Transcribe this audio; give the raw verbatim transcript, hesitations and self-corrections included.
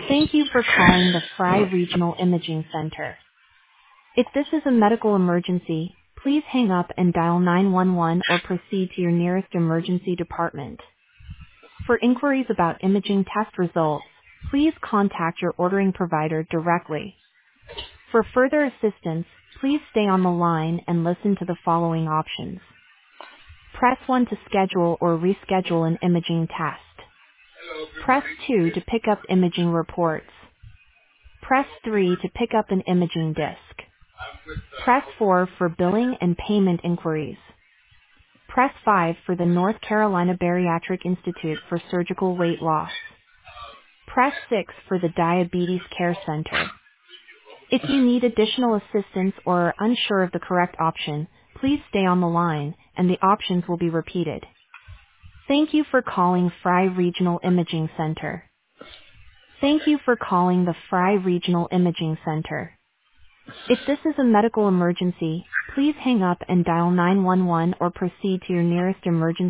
Thank you for calling the Fry Regional Imaging Center. If this is a medical emergency, please hang up and dial nine one one or proceed to your nearest emergency department. For inquiries about imaging test results, please contact your ordering provider directly. For further assistance, please stay on the line and listen to the following options. Press one to schedule or reschedule an imaging test. Press two to pick up imaging reports. Press three to pick up an imaging disc. Press four for billing and payment inquiries. Press five for the North Carolina Bariatric Institute for Surgical Weight Loss. Press six for the Diabetes Care Center. If you need additional assistance or are unsure of the correct option, please stay on the line, and the options will be repeated. Thank you for calling Fry Regional Imaging Center. Thank you for calling the Fry Regional Imaging Center. If this is a medical emergency, please hang up and dial nine one one or proceed to your nearest emergency